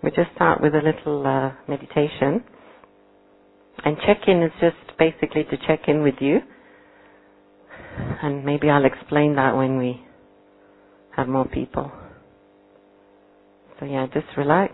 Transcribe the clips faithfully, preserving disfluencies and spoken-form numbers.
We just start with a little uh, meditation. And check-in is just basically to check in with you. And maybe I'll explain that when we have more people. So yeah, just relax.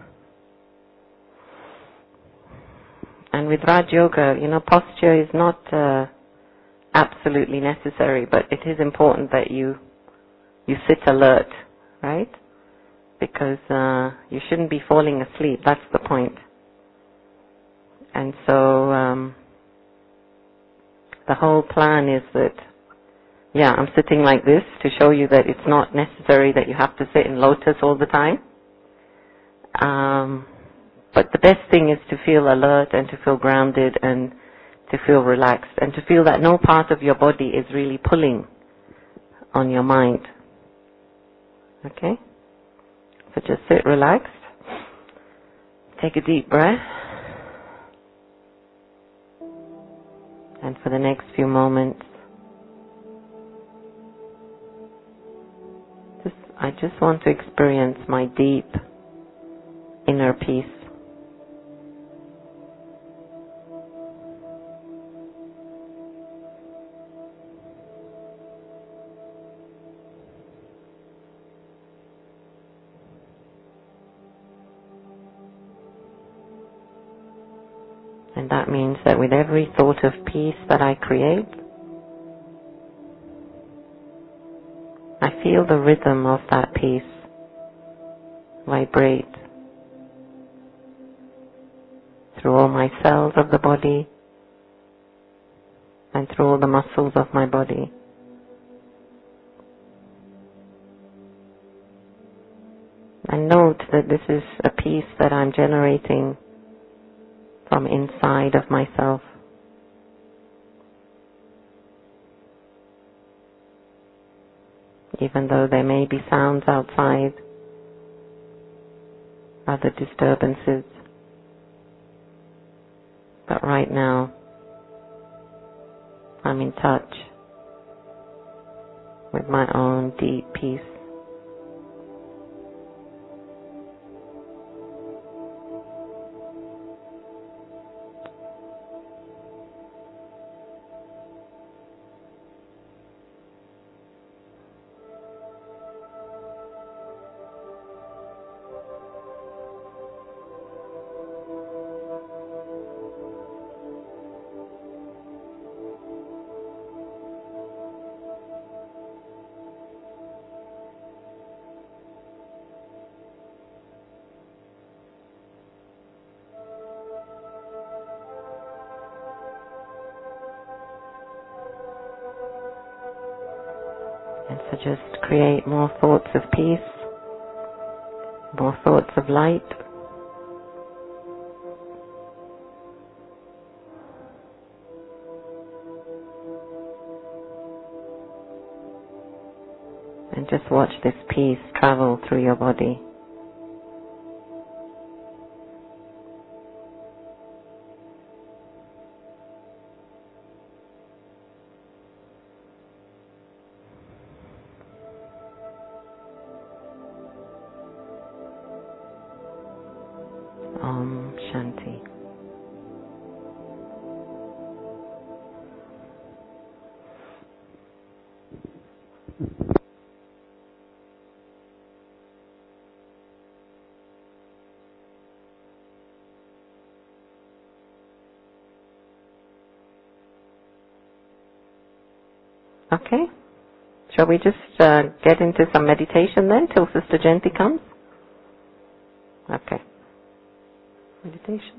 And with Raj Yoga, you know, posture is not uh, absolutely necessary, but it is important that you you sit alert, right? Because uh, you shouldn't be falling asleep. That's the point. And so um, the whole plan is that, yeah, I'm sitting like this to show you that it's not necessary that you have to sit in lotus all the time. Um, but the best thing is to feel alert and to feel grounded and to feel relaxed and to feel that no part of your body is really pulling on your mind. Okay? So just sit relaxed. Take a deep breath. And for the next few moments, just, I just want to experience my deep inner peace. And that means that with every thought of peace that I create, I feel the rhythm of that peace vibrate through all my cells of the body and through all the muscles of my body. And note that this is a peace that I'm generating from inside of myself. Even though there may be sounds outside, other disturbances. But right now, I'm in touch with my own deep peace. And so just create more thoughts of peace, more thoughts of light. And just watch this peace travel through your body. Om Shanti. Okay. Shall we just uh, get into some meditation then till Sister Jayanti comes? Okay. Meditation.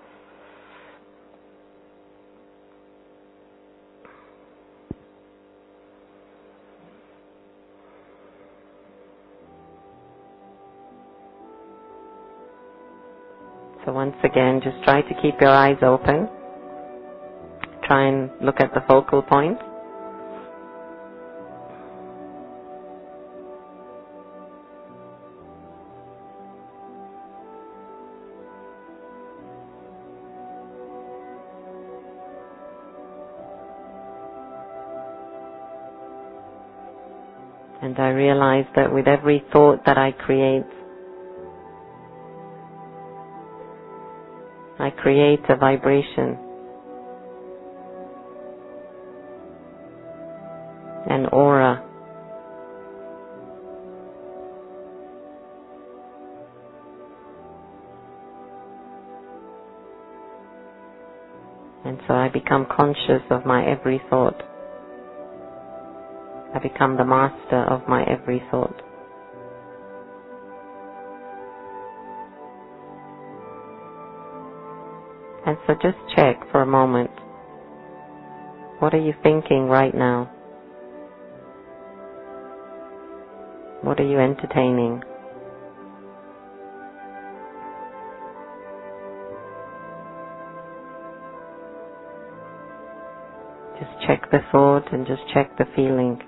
So once again, just try to keep your eyes open. Try and look at the focal point. And I realize that with every thought that I create, I create a vibration, an aura. And so I become conscious of my every thought. I become the master of my every thought. And so just check for a moment. What are you thinking right now? What are you entertaining? Just check the thought and just check the feeling.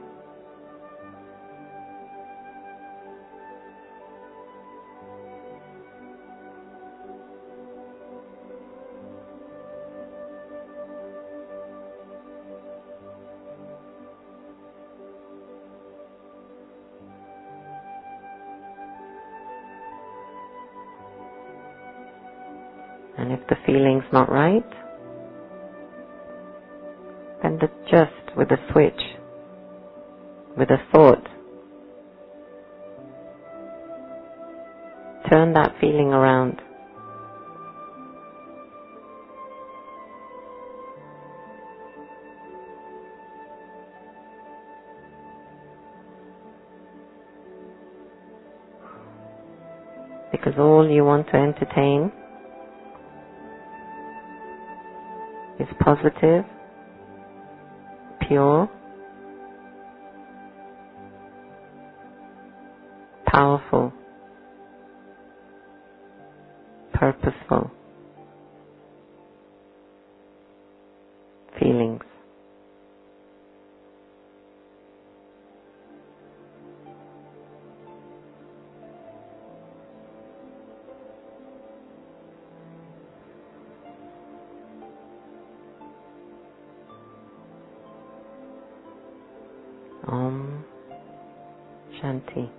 And if the feeling's not right, then just with a switch, with a thought, turn that feeling around. Because all you want to entertain is positive, pure, powerful, purposeful feelings. Om Shanti.